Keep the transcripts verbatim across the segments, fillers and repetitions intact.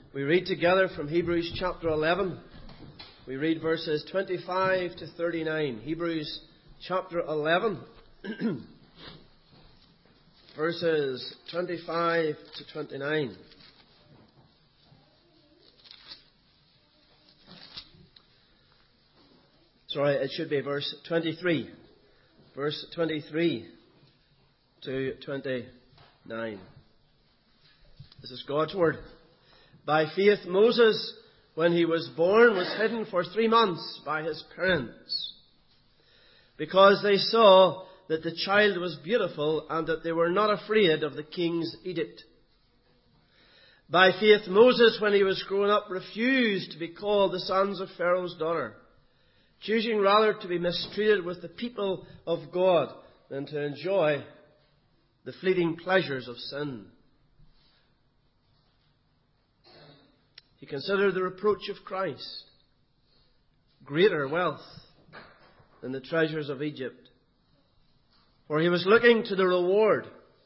We read together from Hebrews chapter eleven. We read verses twenty-five to thirty-nine. Hebrews chapter eleven, verses twenty-five to twenty-nine. Sorry, it should be verse twenty-three. Verse twenty-three to twenty-nine. This is God's word. By faith, Moses, when he was born, was hidden for three months by his parents, because they saw that the child was beautiful and that they were not afraid of the king's edict. By faith, Moses, when he was grown up, refused to be called the sons of Pharaoh's daughter, choosing rather to be mistreated with the people of God than to enjoy the fleeting pleasures of sin. He considered the reproach of Christ greater wealth than the treasures of Egypt, for he was looking to the reward.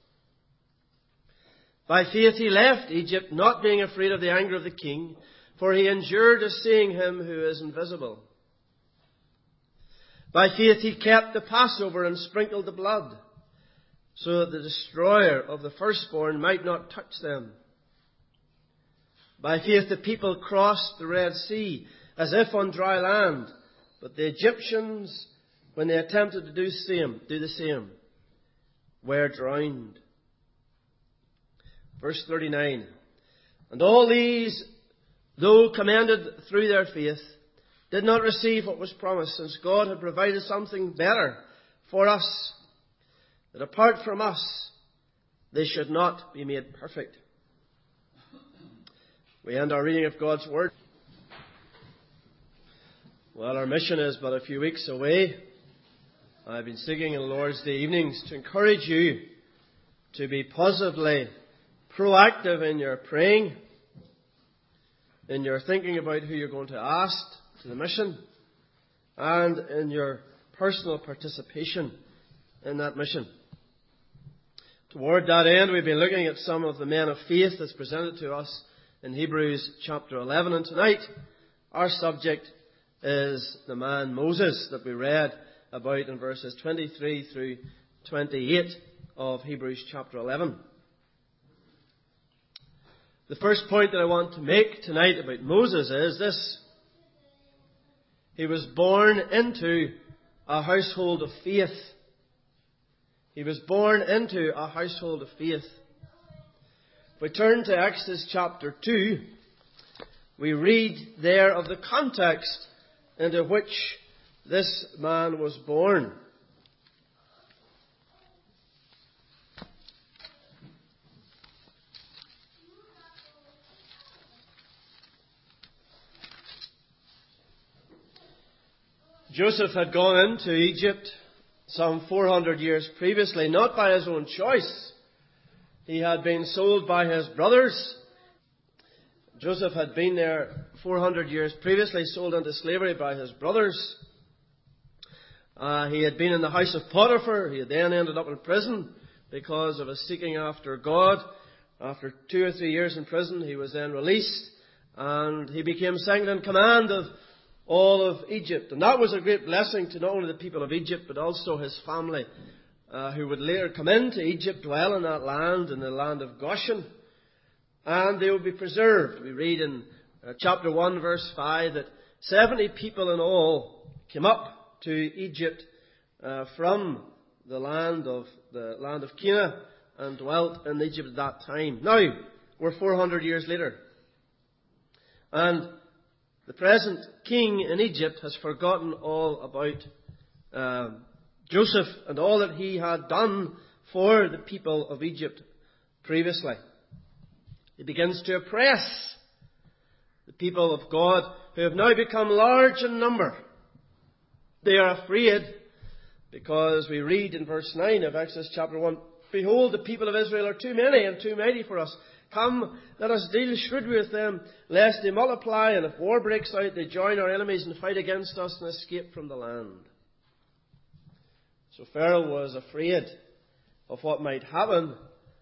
By faith he left Egypt, not being afraid of the anger of the king, for he endured as seeing him who is invisible. By faith he kept the Passover and sprinkled the blood, so that the destroyer of the firstborn might not touch them. By faith the people crossed the Red Sea as if on dry land, but the Egyptians, when they attempted to do, same, do the same, were drowned. Verse thirty-nine. And all these, though commended through their faith, did not receive what was promised, since God had provided something better for us, that apart from us they should not be made perfect. We end our reading of God's Word. Well, our mission is but a few weeks away. I've been seeking in Lord's Day evenings to encourage you to be positively proactive in your praying, in your thinking about who you're going to ask to the mission, and in your personal participation in that mission. Toward that end, we've been looking at some of the men of faith that's presented to us in Hebrews chapter eleven, and tonight our subject is the man Moses that we read about in verses twenty-three through twenty-eight of Hebrews chapter eleven. The first point that I want to make tonight about Moses is this: he was born into a household of faith. He was born into a household of faith. If we turn to Exodus chapter two, we read there of the context into which this man was born. Joseph had gone into Egypt some four hundred years previously, not by his own choice. He had been sold by his brothers. Joseph had been there four hundred years previously, sold into slavery by his brothers. Uh, he had been in the house of Potiphar. He had then ended up in prison because of his seeking after God. After two or three years in prison, he was then released, and he became second in command of all of Egypt. And that was a great blessing to not only the people of Egypt, but also his family, uh, who would later come into Egypt, dwell in that land, in the land of Goshen, and they would be preserved. We read in uh, chapter one, verse five, that seventy people in all came up to Egypt uh, from the land of the land of Canaan and dwelt in Egypt at that time. Now, we're four hundred years later, and the present king in Egypt has forgotten all about um, Joseph and all that he had done for the people of Egypt previously. He begins to oppress the people of God, who have now become large in number. They are afraid because we read in verse nine of Exodus chapter one, "Behold, the people of Israel are too many and too mighty for us. Come, let us deal shrewdly with them, lest they multiply, and if war breaks out, they join our enemies and fight against us and escape from the land." So Pharaoh was afraid of what might happen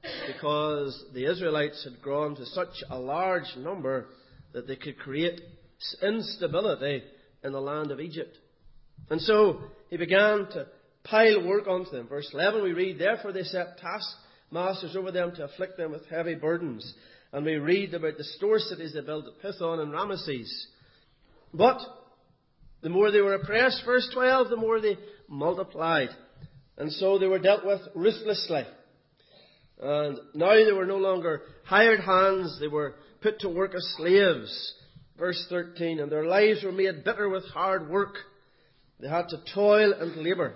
because the Israelites had grown to such a large number that they could create instability in the land of Egypt. And so he began to pile work onto them. Verse eleven we read, "Therefore they set taskmasters over them to afflict them with heavy burdens." And we read about the store cities they built at Pithon and Ramesses. But the more they were oppressed, verse twelve, the more they multiplied. And so they were dealt with ruthlessly. And now they were no longer hired hands, they were put to work as slaves. Verse thirteen, "And their lives were made bitter with hard work. They had to toil and labour."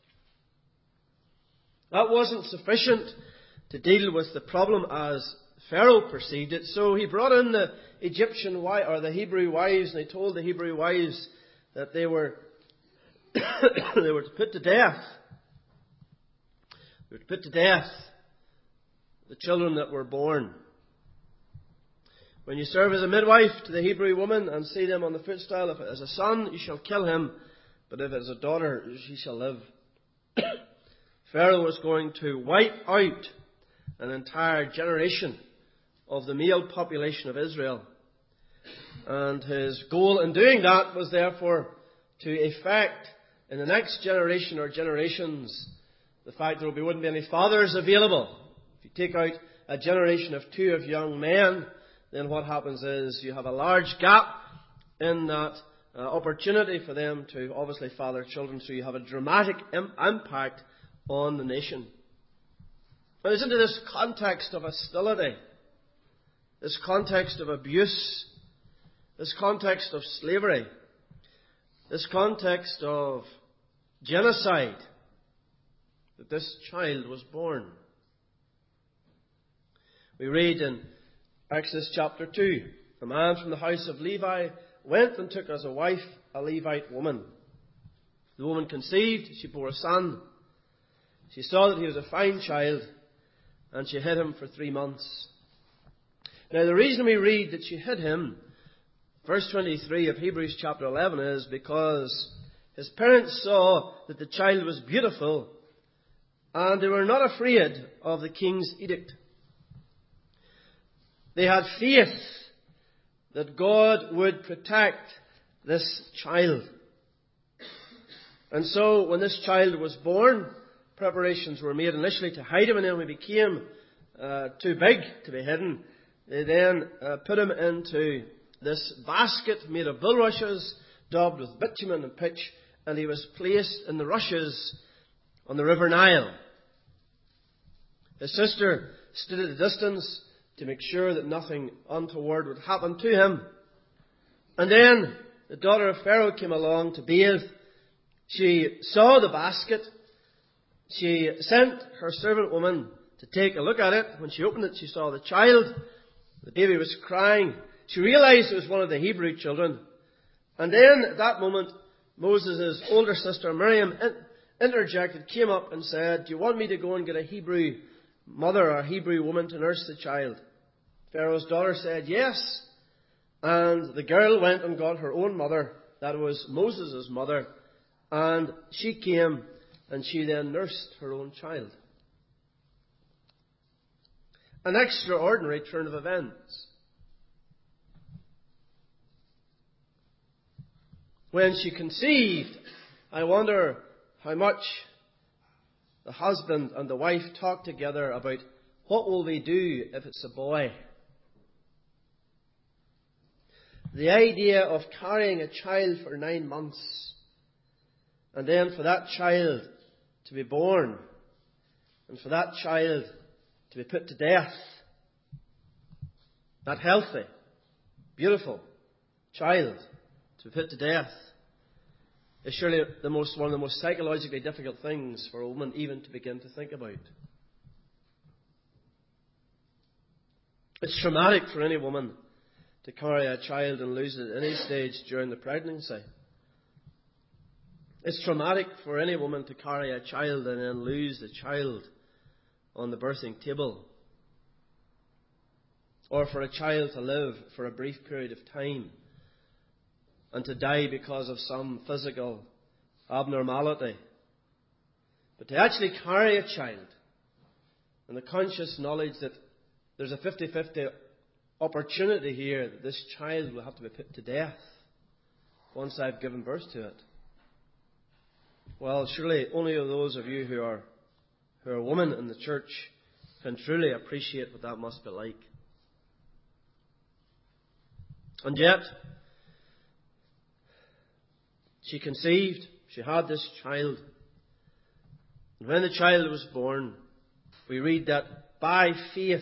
That wasn't sufficient to deal with the problem as Pharaoh perceived it. So he brought in the Egyptian wives, or the Hebrew wives, and he told the Hebrew wives that they were they were to put to death. They were to put to death the children that were born. When you serve as a midwife to the Hebrew woman and see them on the footstool, if it is a son, you shall kill him, but if it is a daughter, she shall live. Pharaoh was going to wipe out an entire generation of the male population of Israel. And his goal in doing that was therefore to effect in the next generation or generations the fact there wouldn't be any fathers available. If you take out a generation of two of young men, then what happens is you have a large gap in that uh, opportunity for them to obviously father children. So you have a dramatic im- impact on the nation. And it's into this context of hostility, this context of abuse, this context of slavery, this context of genocide that this child was born. We read in Exodus chapter two, "A man from the house of Levi went and took as a wife a Levite woman. The woman conceived, she bore a son. She saw that he was a fine child, and she hid him for three months." Now the reason we read that she hid him, verse twenty-three of Hebrews chapter eleven, is because his parents saw that the child was beautiful, and they were not afraid of the king's edict. They had faith that God would protect this child. And so when this child was born, preparations were made initially to hide him, and then when he became uh, too big to be hidden, they then uh, put him into this basket made of bulrushes, daubed with bitumen and pitch, and he was placed in the rushes on the River Nile. His sister stood at a distance to make sure that nothing untoward would happen to him. And then the daughter of Pharaoh came along to bathe. She saw the basket. She sent her servant woman to take a look at it. When she opened it, she saw the child. The baby was crying. She realized it was one of the Hebrew children. And then at that moment, Moses' older sister Miriam interjected, came up and said, "Do you want me to go and get a Hebrew mother or a Hebrew woman to nurse the child?" Pharaoh's daughter said yes. And the girl went and got her own mother. That was Moses' mother. And she came and she then nursed her own child. An extraordinary turn of events. When she conceived, I wonder how much the husband and the wife talked together about what will we do if it's a boy. The idea of carrying a child for nine months and then for that child to be born and for that child to be put to death. That healthy, beautiful child to be put to death is surely the most, one of the most psychologically difficult things for a woman even to begin to think about. It's traumatic for any woman to carry a child and lose it at any stage during the pregnancy. It's traumatic for any woman to carry a child and then lose the child on the birthing table. Or for a child to live for a brief period of time and to die because of some physical abnormality. But to actually carry a child and the conscious knowledge that there's a fifty-fifty opportunity here that this child will have to be put to death once I've given birth to it. Well, surely only those of you who are who are women in the church can truly appreciate what that must be like. And yet, she conceived, she had this child. And when the child was born, we read that by faith,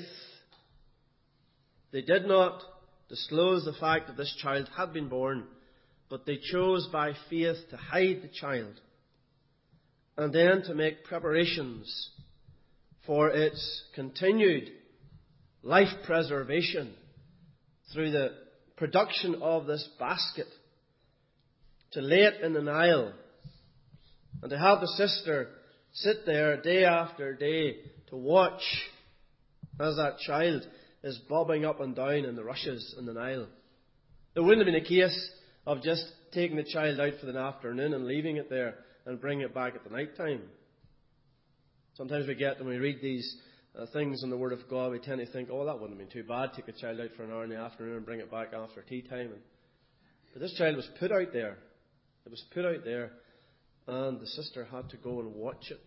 they did not disclose the fact that this child had been born, but they chose by faith to hide the child and then to make preparations for its continued life preservation through the production of this basket, to lay it in the Nile and to have the sister sit there day after day to watch as that child is bobbing up and down in the rushes in the Nile. It wouldn't have been a case of just taking the child out for the afternoon and leaving it there and bringing it back at the night time. Sometimes we get, when we read these uh, things in the Word of God, we tend to think, oh, that wouldn't have been too bad. Take a child out for an hour in the afternoon and bring it back after tea time. And, but this child was put out there. It was put out there, and the sister had to go and watch it.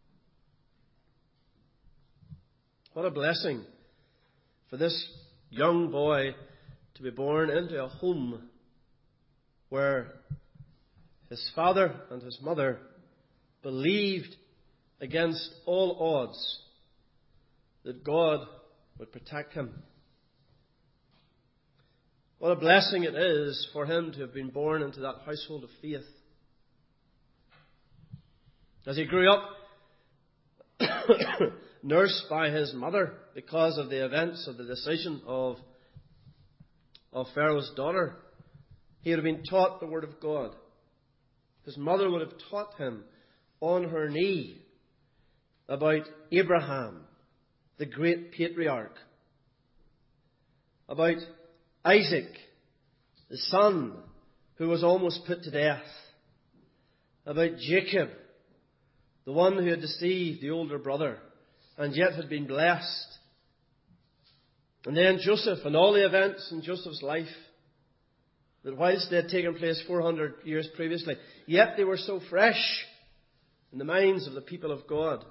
What a blessing for this young boy to be born into a home where his father and his mother believed against all odds that God would protect him. What a blessing it is for him to have been born into that household of faith. As he grew up, nursed by his mother because of the events of the decision of, of Pharaoh's daughter, he would have been taught the Word of God. His mother would have taught him on her knee about Abraham, the great patriarch, about Isaac, the son who was almost put to death, about Jacob, the one who had deceived the older brother and yet had been blessed, and then Joseph and all the events in Joseph's life that whilst they had taken place four hundred years previously, yet they were so fresh in the minds of the people of God.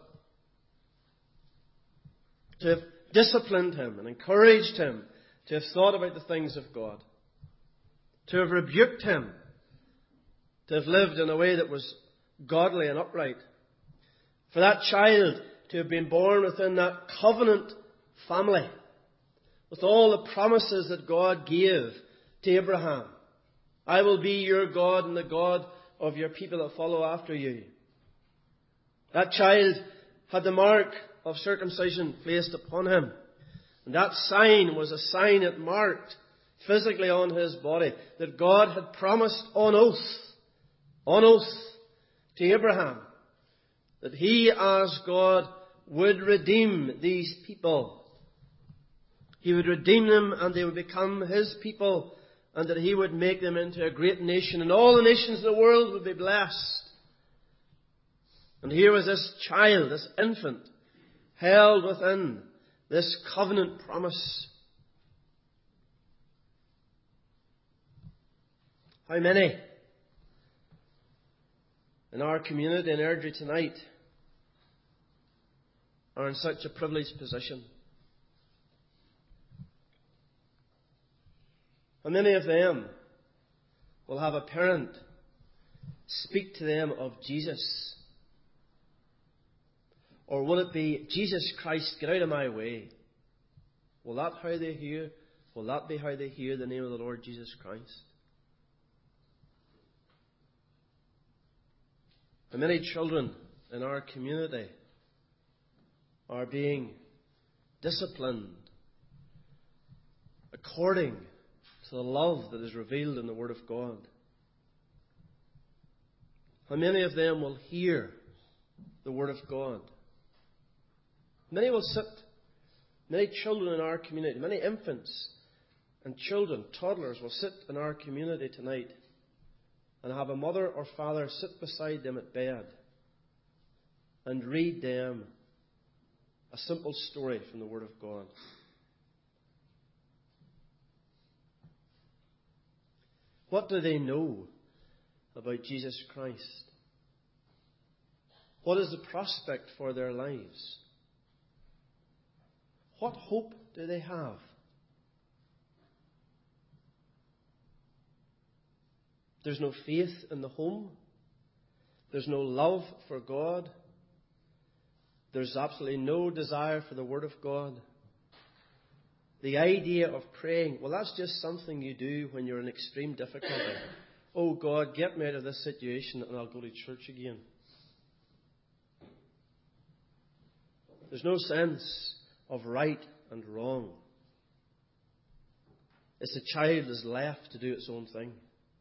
To have disciplined him and encouraged him to have thought about the things of God, to have rebuked him, to have lived in a way that was godly and upright, for that child to have been born within that covenant family, with all the promises that God gave to Abraham. I will be your God and the God of your people that follow after you. That child had the mark of circumcision placed upon him. And that sign was a sign that marked physically on his body that God had promised on oath, on oath to Abraham, that he as God would redeem these people. He would redeem them and they would become his people, and that he would make them into a great nation, and all the nations of the world would be blessed. And here was this child, this infant, held within this covenant promise. How many in our community in Airdrie tonight are in such a privileged position? How many of them will have a parent speak to them of Jesus? Or will it be, Jesus Christ, get out of my way? Will that how they hear? Will that be how they hear the name of the Lord Jesus Christ? How many children in our community are being disciplined according to the love that is revealed in the Word of God? How many of them will hear the Word of God? Many will sit, many children in our community, many infants and children, toddlers will sit in our community tonight and have a mother or father sit beside them at bed and read them A simple story from the Word of God. What do they know about Jesus Christ? What is the prospect for their lives? What hope do they have? There's no faith in the home. There's no love for God. There's absolutely no desire for the Word of God. The idea of praying, well, that's just something you do when you're in extreme difficulty. Oh God, get me out of this situation and I'll go to church again. There's no sense of right and wrong. It's the child is left to do its own thing.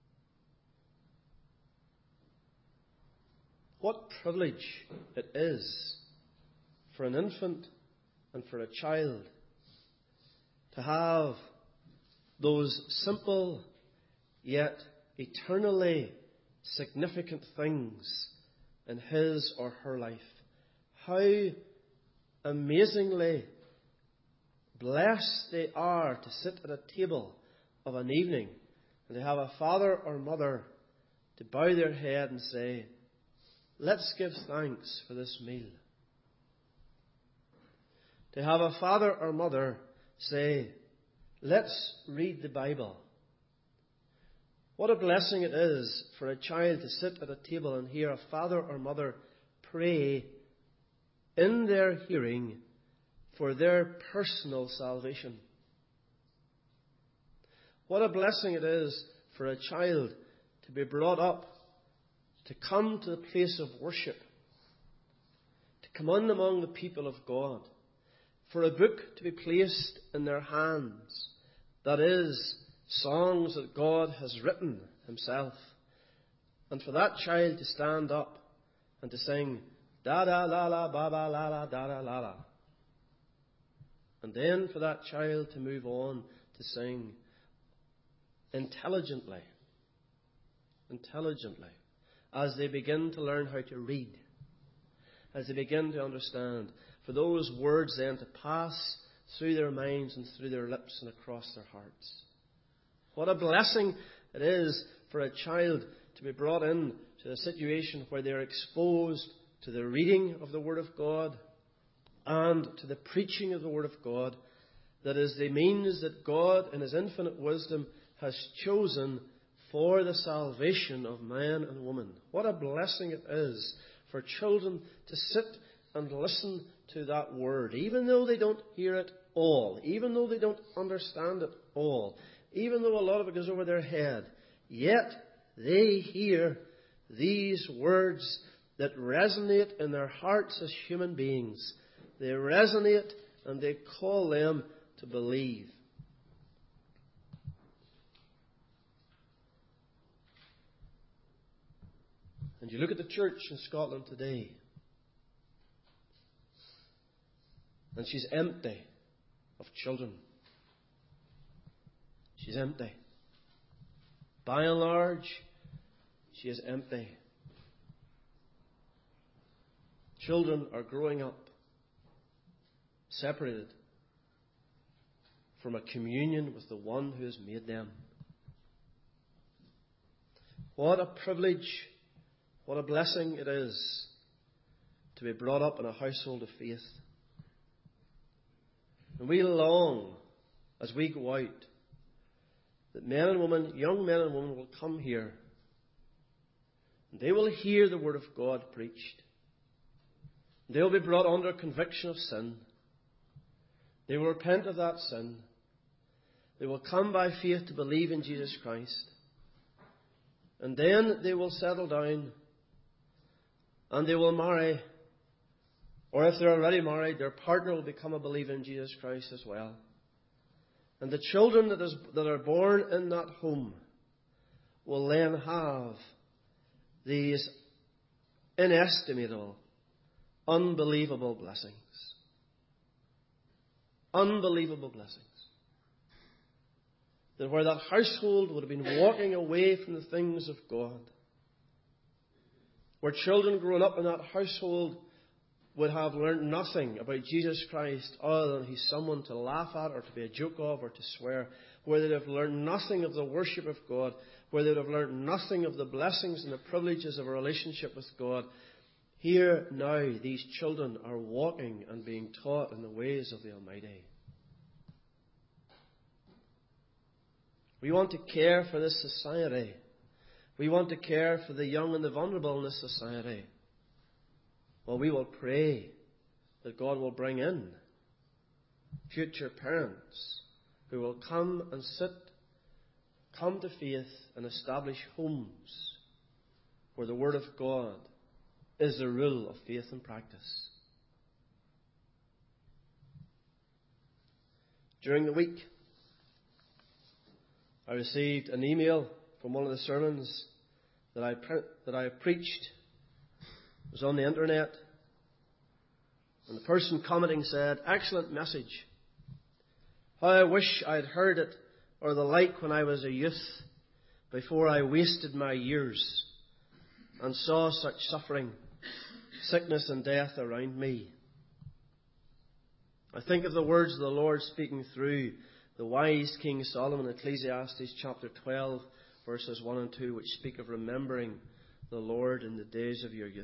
What privilege it is for an infant and for a child to have those simple yet eternally significant things in his or her life. How amazingly blessed they are to sit at a table of an evening and to have a father or mother to bow their head and say, let's give thanks for this meal. To have a father or mother say, let's read the Bible. What a blessing it is for a child to sit at a table and hear a father or mother pray in their hearing for their personal salvation. What a blessing it is for a child to be brought up, to come to the place of worship, to come in among the people of God, for a book to be placed in their hands, that is, songs that God has written himself, and for that child to stand up and to sing, da-da la la ba-ba la la da-da la la. And then for that child to move on to sing intelligently, intelligently, as they begin to learn how to read, as they begin to understand, for those words then to pass through their minds and through their lips and across their hearts. What a blessing it is for a child to be brought in to a situation where they are exposed to the reading of the Word of God and to the preaching of the Word of God, that is the means that God in His infinite wisdom has chosen for the salvation of man and woman. What a blessing it is for children to sit and listen to that Word, even though they don't hear it all, even though they don't understand it all, even though a lot of it goes over their head, yet they hear these words that resonate in their hearts as human beings. They resonate and they call them to believe. And you look at the church in Scotland today, and she's empty of children. She's empty. By and large, she is empty. Children are growing up separated from a communion with the one who has made them. What a privilege, what a blessing it is to be brought up in a household of faith. And we long, as we go out, that men and women, young men and women will come here and they will hear the Word of God preached. They will be brought under conviction of sin. They will repent of that sin. They will come by faith to believe in Jesus Christ. And then they will settle down and they will marry. Or if they're already married, their partner will become a believer in Jesus Christ as well. And the children that, is, that are born in that home will then have these inestimable, unbelievable blessings. Unbelievable blessings. That where that household would have been walking away from the things of God, where children growing up in that household would have learned nothing about Jesus Christ other than he's someone to laugh at or to be a joke of or to swear, where they'd have learned nothing of the worship of God, where they'd have learned nothing of the blessings and the privileges of a relationship with God, here now these children are walking and being taught in the ways of the Almighty. We want to care for this society. We want to care for the young and the vulnerable in this society. Well, we will pray that God will bring in future parents who will come and sit, come to faith and establish homes where the Word of God is the rule of faith and practice. During the week, I received an email from one of the sermons that I pre- that I preached. It was on the internet. And the person commenting said, "Excellent message. How I wish I'd heard it or the like when I was a youth, before I wasted my years and saw such suffering, sickness and death around me." I think of the words of the Lord speaking through the wise King Solomon in Ecclesiastes chapter twelve, verses one and two, which speak of remembering the Lord in the days of your youth.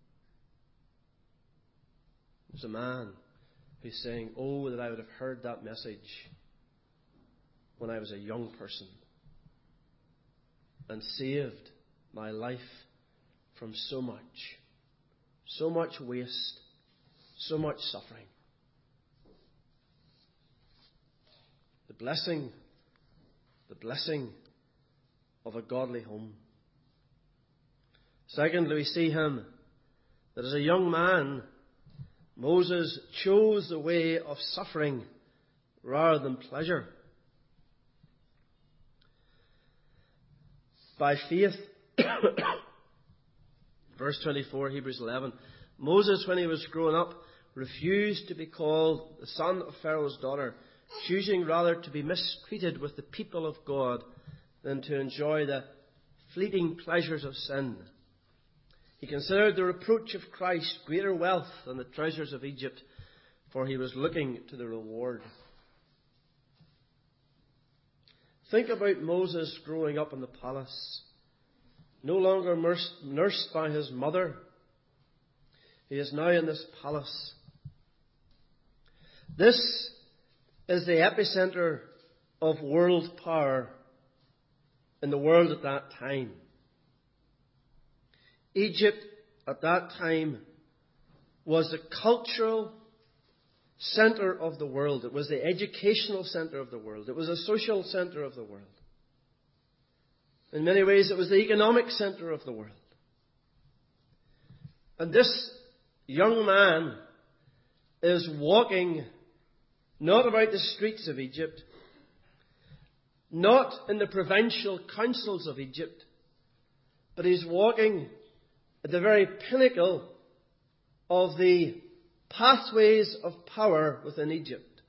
There's a man who's saying, "Oh, that I would have heard that message when I was a young person and saved my life from so much, so much waste, so much suffering." The blessing, the blessing of a godly home. Secondly, we see him that as a young man, Moses chose the way of suffering rather than pleasure. By faith, verse twenty-four, Hebrews eleven, Moses, when he was growing up, refused to be called the son of Pharaoh's daughter, choosing rather to be mistreated with the people of God than to enjoy the fleeting pleasures of sin. He considered the reproach of Christ greater wealth than the treasures of Egypt, for he was looking to the reward. Think about Moses growing up in the palace, no longer nursed by his mother. He is now in this palace. This is the epicenter of world power in the world at that time. Egypt at that time was the cultural center of the world. It was the educational center of the world. It was the social center of the world. In many ways, it was the economic center of the world. And this young man is walking not about the streets of Egypt, not in the provincial councils of Egypt, but he's walking at the very pinnacle of the pathways of power within Egypt.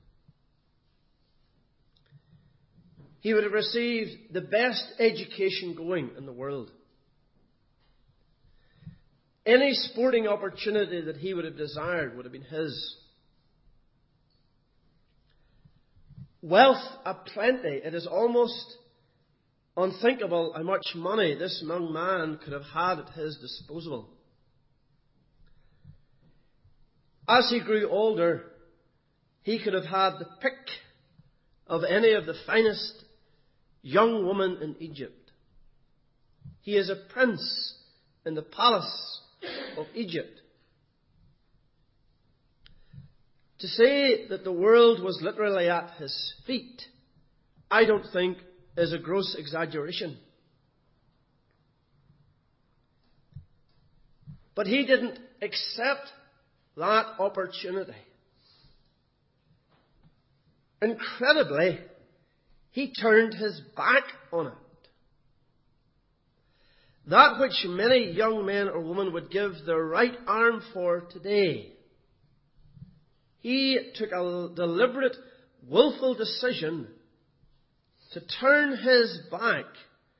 He would have received the best education going in the world. Any sporting opportunity that he would have desired would have been his. Wealth aplenty. It is almost unthinkable how much money this young man could have had at his disposal. As he grew older, he could have had the pick of any of the finest young women in Egypt. He is a prince in the palace of Egypt. To say that the world was literally at his feet, I don't think is a gross exaggeration. But he didn't accept that opportunity. Incredibly, he turned his back on it. That which many young men or women would give their right arm for today, he took a deliberate, willful decision to turn his back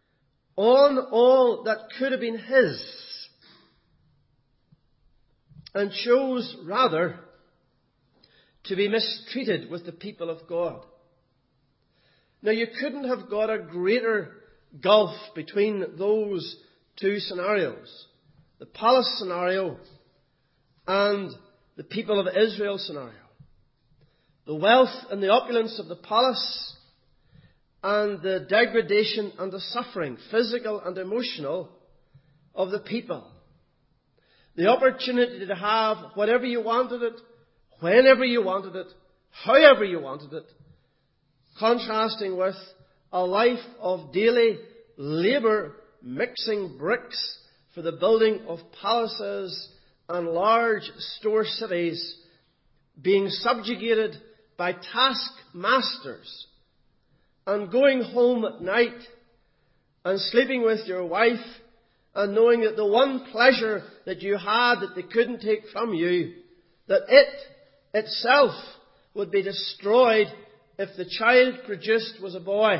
on all that could have been his. and chose rather to be mistreated with the people of God. Now, you couldn't have got a greater gulf between those two scenarios. The palace scenario and the people of Israel scenario. The wealth and the opulence of the palace and the degradation and the suffering, physical and emotional, of the people. The opportunity to have whatever you wanted it, whenever you wanted it, however you wanted it, contrasting with a life of daily labour mixing bricks for the building of palaces and large store cities, being subjugated by taskmasters, and going home at night and sleeping with your wife and knowing that the one pleasure that you had that they couldn't take from you, that it itself would be destroyed if the child produced was a boy.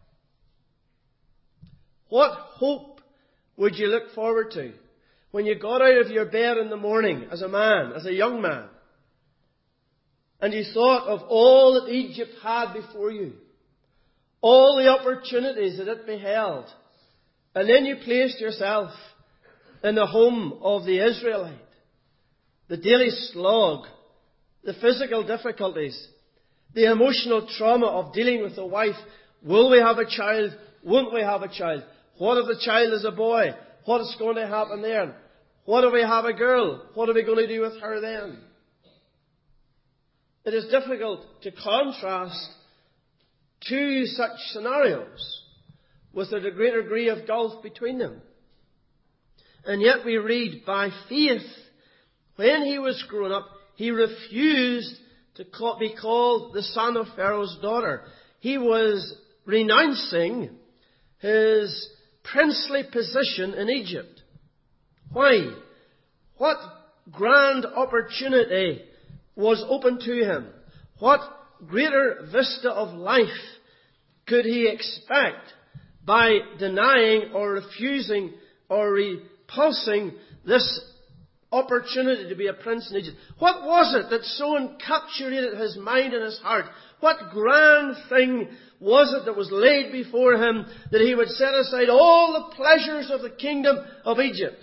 What hope would you look forward to when you got out of your bed in the morning as a man, as a young man, and you thought of all that Egypt had before you, all the opportunities that it beheld, and then you placed yourself in the home of the Israelite, the daily slog, the physical difficulties, the emotional trauma of dealing with the wife. Will we have a child? Won't we have a child? What if the child is a boy? What is going to happen then? What if we have a girl? What are we going to do with her then? It is difficult to contrast two such scenarios with a greater degree of gulf between them. And yet we read, by faith, when he was grown up, he refused to be called the son of Pharaoh's daughter. He was renouncing his princely position in Egypt. Why? What grand opportunity was open to him? What greater vista of life could he expect by denying or refusing or repulsing this opportunity to be a prince in Egypt? What was it that so encapsulated his mind and his heart? What grand thing was it that was laid before him that he would set aside all the pleasures of the kingdom of Egypt?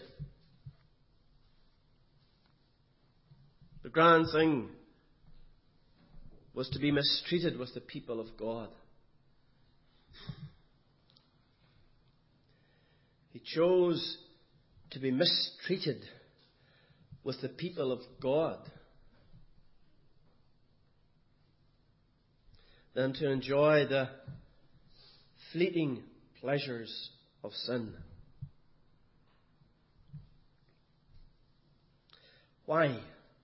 The grand thing was to be mistreated with the people of God. He chose to be mistreated with the people of God than to enjoy the fleeting pleasures of sin. Why?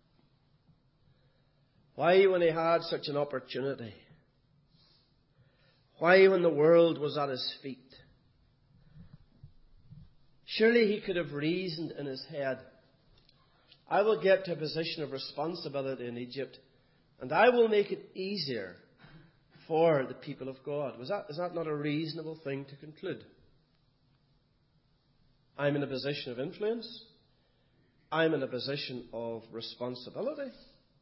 Why, when he had such an opportunity? Why, when the world was at his feet? Surely he could have reasoned in his head, I will get to a position of responsibility in Egypt, and I will make it easier for the people of God. Was that, is that not a reasonable thing to conclude? I'm in a position of influence. I'm in a position of responsibility.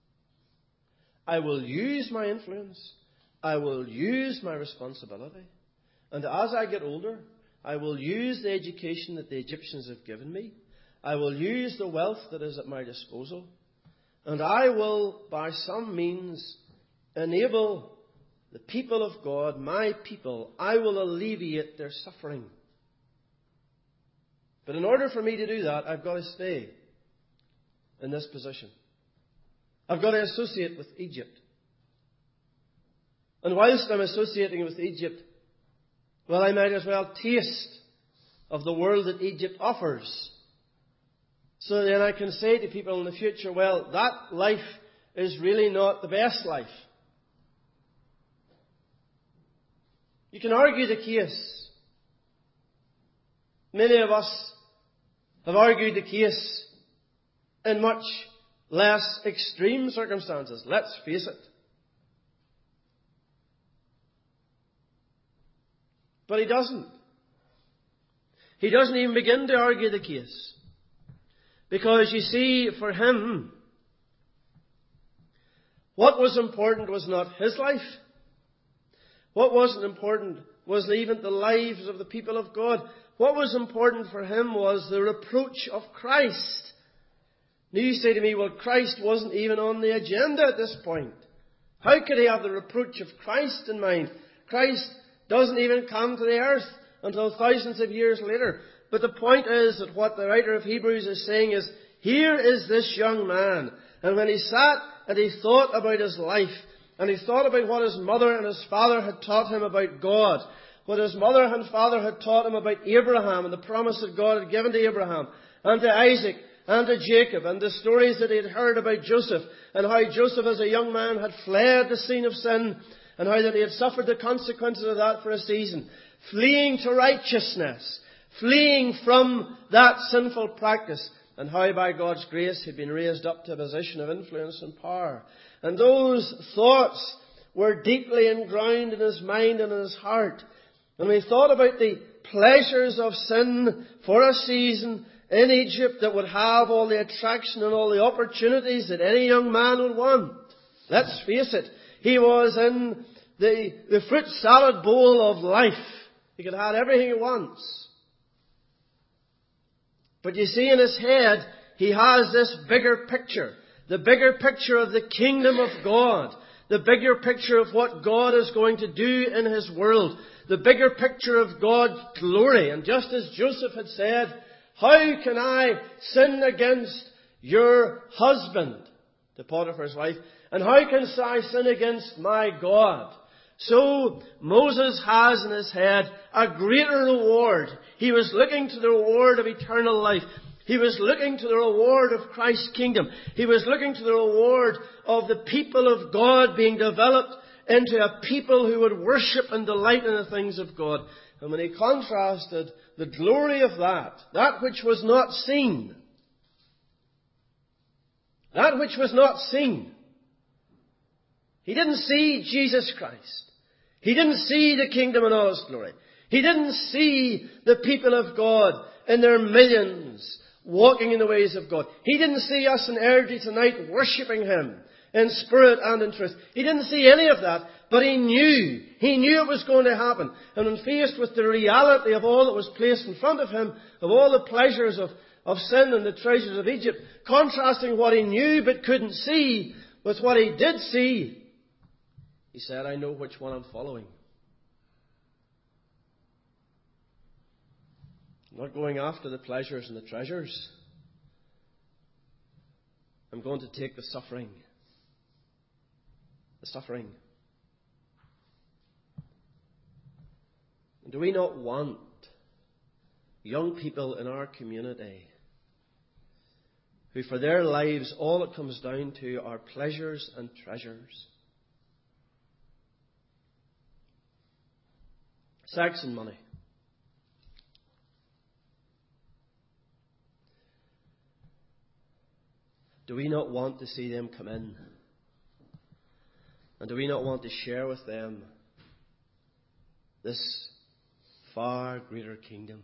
I will use my influence. I will use my responsibility. And as I get older, I will use the education that the Egyptians have given me. I will use the wealth that is at my disposal. And I will, by some means, enable the people of God, my people, I will alleviate their suffering. But in order for me to do that, I've got to stay in this position. I've got to associate with Egypt. And whilst I'm associating with Egypt, well, I might as well taste of the world that Egypt offers. So then I can say to people in the future, well, that life is really not the best life. You can argue the case. Many of us have argued the case in much less extreme circumstances. Let's face it. But he doesn't. He doesn't even begin to argue the case. Because you see, for him, what was important was not his life. What wasn't important was even the lives of the people of God. What was important for him was the reproach of Christ. Now you say to me, well, Christ wasn't even on the agenda at this point. How could he have the reproach of Christ in mind? Christ doesn't even come to the earth until thousands of years later. But the point is that what the writer of Hebrews is saying is, here is this young man. And when he sat and he thought about his life, and he thought about what his mother and his father had taught him about God, what his mother and father had taught him about Abraham and the promise that God had given to Abraham, and to Isaac, and to Jacob, and the stories that he had heard about Joseph, and how Joseph as a young man had fled the scene of sin, and how that he had suffered the consequences of that for a season, fleeing to righteousness, fleeing from that sinful practice, and how by God's grace he'd been raised up to a position of influence and power. And those thoughts were deeply engrounded in his mind and in his heart. And we thought about the pleasures of sin for a season in Egypt that would have all the attraction and all the opportunities that any young man would want. Let's face it, he was in the, the fruit salad bowl of life. He could have everything he wants. But you see, in his head, he has this bigger picture. The bigger picture of the kingdom of God. The bigger picture of what God is going to do in his world. The bigger picture of God's glory. And just as Joseph had said, how can I sin against your husband? To Potiphar's wife. And how can I sin against my God? So Moses has in his head a greater reward. He was looking to the reward of eternal life. He was looking to the reward of Christ's kingdom. He was looking to the reward of the people of God being developed into a people who would worship and delight in the things of God. And when he contrasted the glory of that, that which was not seen, that which was not seen, he didn't see Jesus Christ. He didn't see the kingdom in all its glory. He didn't see the people of God in their millions walking in the ways of God. He didn't see us in Airdrie tonight worshipping him in spirit and in truth. He didn't see any of that, but he knew. He knew it was going to happen. And when faced with the reality of all that was placed in front of him, of all the pleasures of, of sin and the treasures of Egypt, contrasting what he knew but couldn't see with what he did see, he said, I know which one I'm following. I'm not going after the pleasures and the treasures. I'm going to take the suffering. The suffering. Do we not want young people in our community who for their lives all it comes down to are pleasures and treasures? Sex and money. Do we not want to see them come in? And do we not want to share with them this far greater kingdom?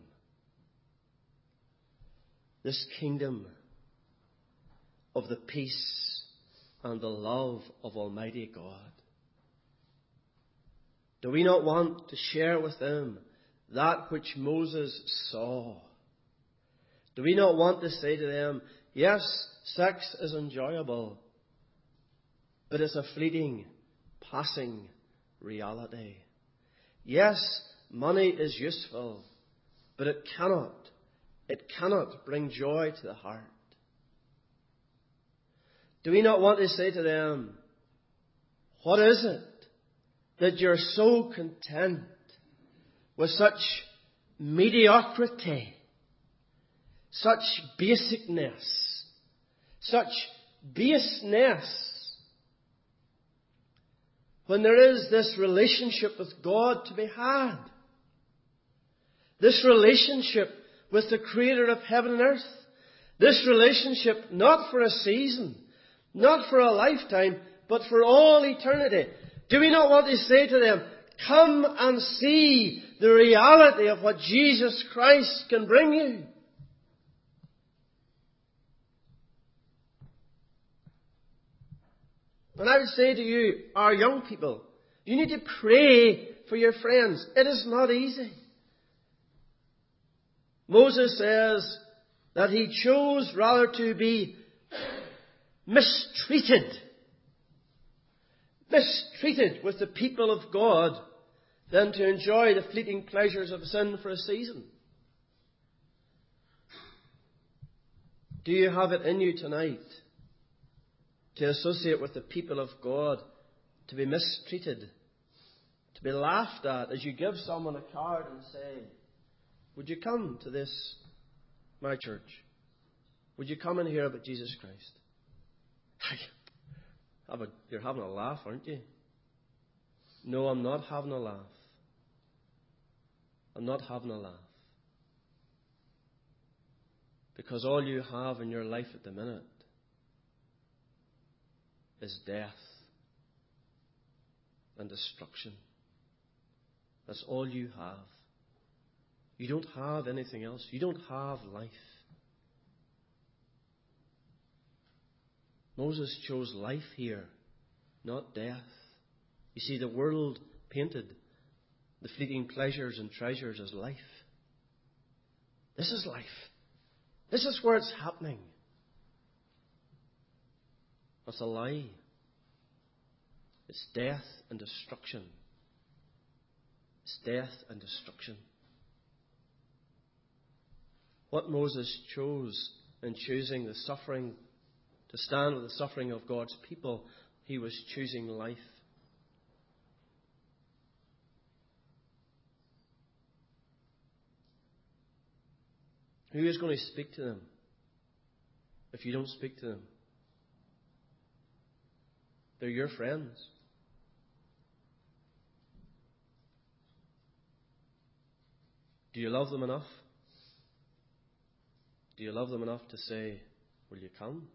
This kingdom of the peace and the love of Almighty God. Do we not want to share with them that which Moses saw? Do we not want to say to them, yes, sex is enjoyable, but it's a fleeting, passing reality. Yes, money is useful, but it cannot, it cannot bring joy to the heart. Do we not want to say to them, what is it that you're so content with such mediocrity, such basicness, such baseness, when there is this relationship with God to be had? This relationship with the Creator of heaven and earth. This relationship not for a season, not for a lifetime, but for all eternity. Do we not want to say to them, come and see the reality of what Jesus Christ can bring you? And I would say to you, our young people, you need to pray for your friends. It is not easy. Moses says that he chose rather to be mistreated. Mistreated with the people of God than to enjoy the fleeting pleasures of sin for a season. Do you have it in you tonight to associate with the people of God, to be mistreated, to be laughed at as you give someone a card and say, would you come to this, my church? Would you come and hear about Jesus Christ? Have a, you're having a laugh, aren't you? No, I'm not having a laugh. I'm not having a laugh. Because all you have in your life at the minute is death and destruction. That's all you have. You don't have anything else. You don't have life. Moses chose life here, not death. You see, the world painted the fleeting pleasures and treasures as life. This is life. This is where it's happening. That's a lie. It's death and destruction. It's death and destruction. What Moses chose in choosing the suffering, to stand with the suffering of God's people, he was choosing life. Who is going to speak to them if you don't speak to them? They're your friends. Do you love them enough? Do you love them enough to say, will you come?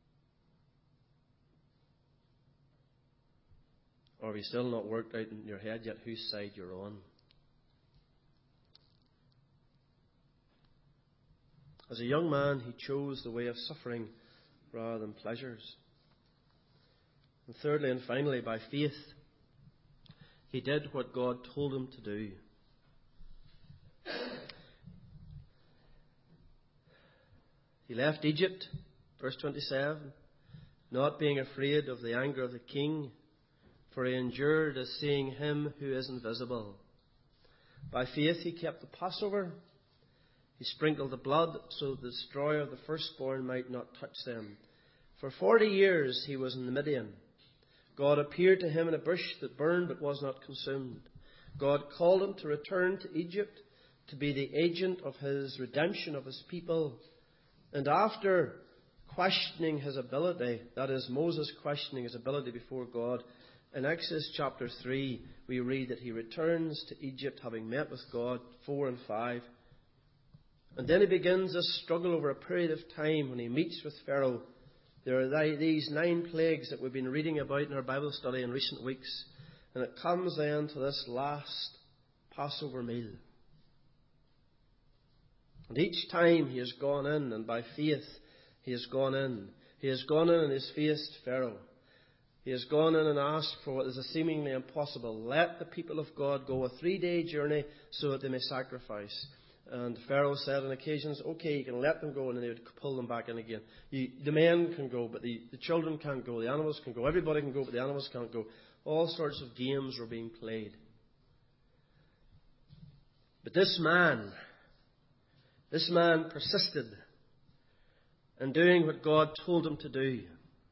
Or have you still not worked out in your head yet whose side you're on? As a young man, he chose the way of suffering rather than pleasures. And thirdly and finally, by faith, he did what God told him to do. He left Egypt, verse twenty-seven, not being afraid of the anger of the king, for he endured as seeing him who is invisible. By faith he kept the Passover. He sprinkled the blood so the destroyer of the firstborn might not touch them. For forty years he was in the Midian. God appeared to him in a bush that burned but was not consumed. God called him to return to Egypt to be the agent of his redemption of his people. And after questioning his ability, that is Moses questioning his ability before God, in Exodus chapter three we read that he returns to Egypt having met with God, four and five. And then he begins this struggle over a period of time when he meets with Pharaoh. There are these nine plagues that we've been reading about in our Bible study in recent weeks. And it comes then to this last Passover meal. And each time he has gone in, and by faith he has gone in. He has gone in and has faced Pharaoh. He has gone in and asked for what is a seemingly impossible. Let the people of God go a three-day journey so that they may sacrifice. And Pharaoh said on occasions, okay, you can let them go, and then they would pull them back in again. You, the men can go, but the, the children can't go. The animals can go. Everybody can go, but the animals can't go. All sorts of games were being played. But this man, this man persisted in doing what God told him to do.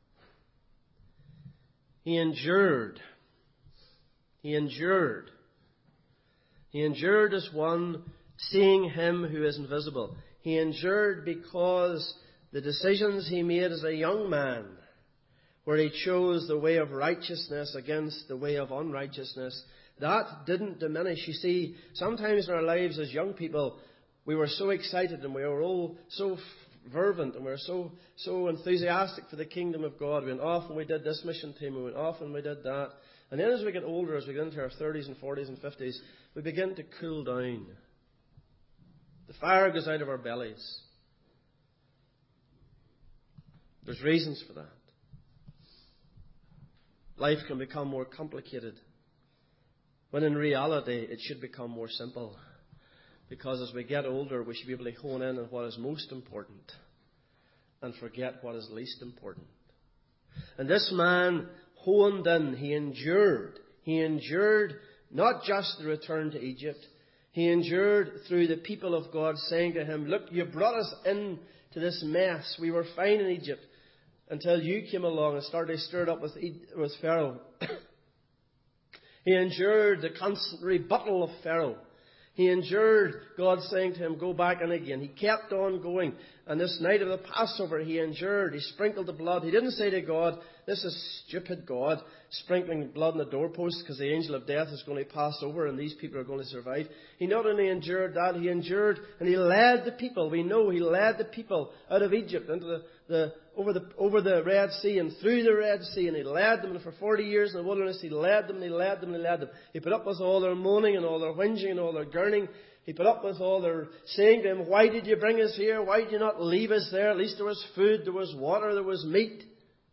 He endured. He endured. He endured as one seeing him who is invisible. He endured because the decisions he made as a young man, where he chose the way of righteousness against the way of unrighteousness, that didn't diminish. You see, sometimes in our lives as young people, we were so excited and we were all so fervent and we were so so enthusiastic for the kingdom of God. We went off and we did this mission team, we went off and we did that. And then as we get older, as we get into our thirties and forties and fifties, we begin to cool down. The fire goes out of our bellies. There's reasons for that. life can become more complicated, when in reality it should become more simple. Because as we get older, we should be able to hone in on what is most important and forget what is least important. And this man honed in. He endured. He endured not just the return to Egypt. He endured through the people of God saying to him, look, you brought us into this mess. We were fine in Egypt until you came along and started to stir it up with, with Pharaoh. He endured the constant rebuttal of Pharaoh. He endured God saying to him, go back in again. He kept on going. And this night of the Passover, he endured. He sprinkled the blood. He didn't say to God, this is stupid God, sprinkling blood on the doorpost because the angel of death is going to pass over and these people are going to survive. He not only endured that, he endured and he led the people. We know he led the people out of Egypt into the, the, over, the, over the Red Sea and through the Red Sea. And he led them. And for forty years in the wilderness, he led them and he led them and he led them. He put up with all their moaning and all their whinging and all their gurning. He put up with all their saying to him, why did you bring us here? Why did you not leave us there? At least there was food, there was water, there was meat.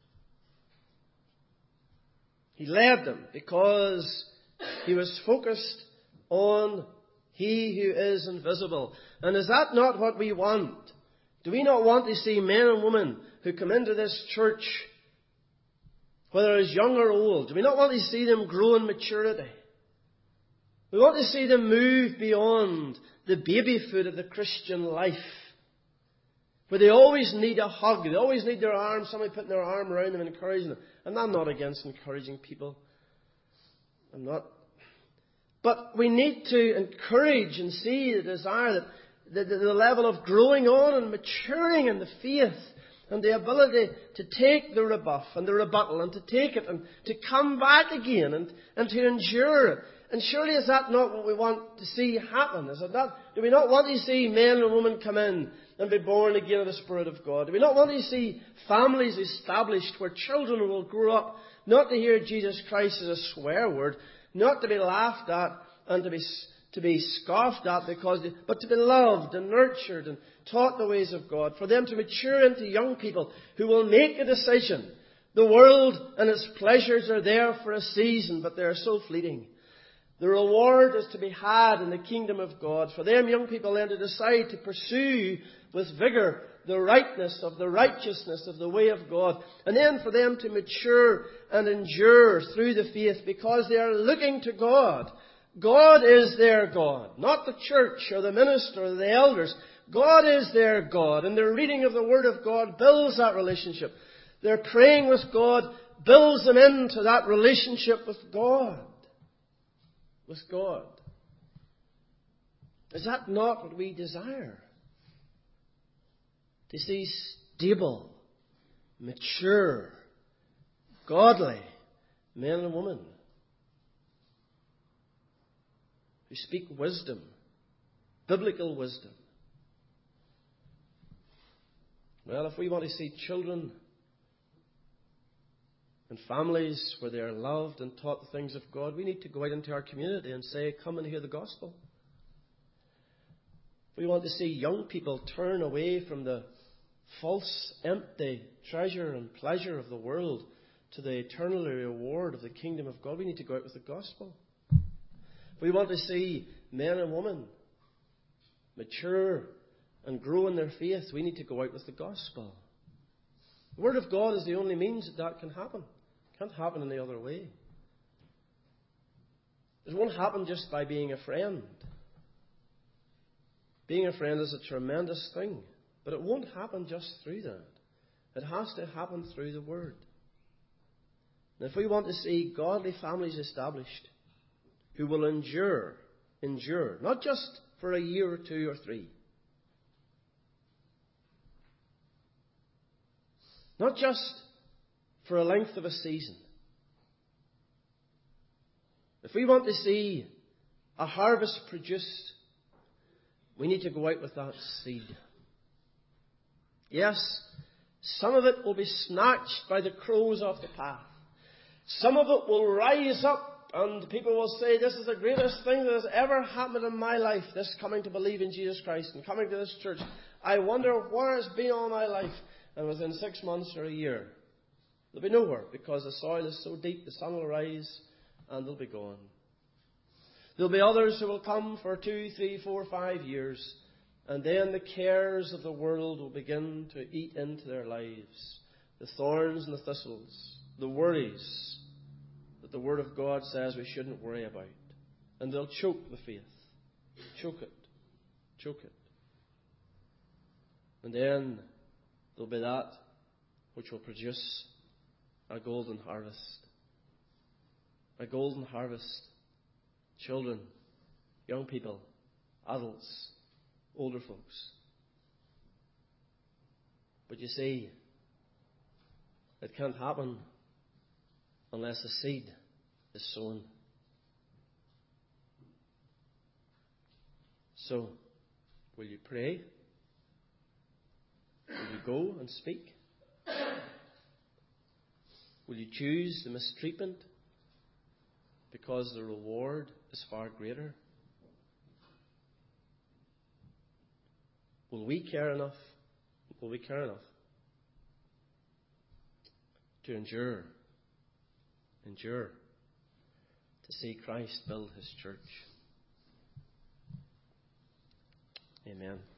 He led them because he was focused on He who is invisible. And is that not what we want? Do we not want to see men and women who come into this church, whether it's young or old, do we not want to see them grow in maturity? We want to see them move beyond the baby food of the Christian life, where they always need a hug, they always need their arm, somebody putting their arm around them and encouraging them. And I'm not against encouraging people. I'm not. But we need to encourage and see the desire, that the, the level of growing on and maturing in the faith, and the ability to take the rebuff and the rebuttal and to take it and to come back again and, and to endure it. And surely is that not what we want to see happen? Is it not? Do we not want to see men and women come in and be born again of the Spirit of God? Do we not want to see families established where children will grow up not to hear Jesus Christ as a swear word, not to be laughed at and to be to be scoffed at, because, but to be loved and nurtured and taught the ways of God, for them to mature into young people who will make a decision. The world and its pleasures are there for a season, but they are so fleeting. The reward is to be had in the kingdom of God. For them young people then to decide to pursue with vigour the rightness of the righteousness of the way of God. And then for them to mature and endure through the faith, because they are looking to God. God is their God, not the church or the minister or the elders. God is their God. And their reading of the Word of God builds that relationship. Their praying with God builds them into that relationship with God. With God. Is that not what we desire? To see stable, mature, godly men and women who speak wisdom, biblical wisdom. Well, if we want to see children and families where they are loved and taught the things of God, we need to go out into our community and say, come and hear the gospel. We want to see young people turn away from the false, empty treasure and pleasure of the world to the eternal reward of the kingdom of God. We need to go out with the gospel. We want to see men and women mature and grow in their faith. We need to go out with the gospel. The Word of God is the only means that that can happen. It can't happen any other way. It won't happen just by being a friend. Being a friend is a tremendous thing, but it won't happen just through that. It has to happen through the Word. And if we want to see godly families established who will endure, endure, not just for a year or two or three, not just for a length of a season. If we want to see a harvest produced, we need to go out with that seed. Yes, some of it will be snatched by the crows off the path. Some of it will rise up and people will say, this is the greatest thing that has ever happened in my life, this coming to believe in Jesus Christ and coming to this church. I wonder where it's been all my life. And within six months or a year, They'll be nowhere because the soil is so deep, the sun will rise and they'll be gone. There'll be others who will come for two, three, four, five years, and then the cares of the world will begin to eat into their lives. The thorns and the thistles, the worries that the Word of God says we shouldn't worry about. And they'll choke the faith. Choke it. Choke it. And then there'll be that which will produce a golden harvest. A golden harvest. Children, young people, adults, older folks. But you see, it can't happen unless the seed is sown. So, will you pray? Will you go and speak? Will you choose the mistreatment because the reward is far greater? Will we care enough? Will we care enough to endure, endure to see Christ build his church? Amen.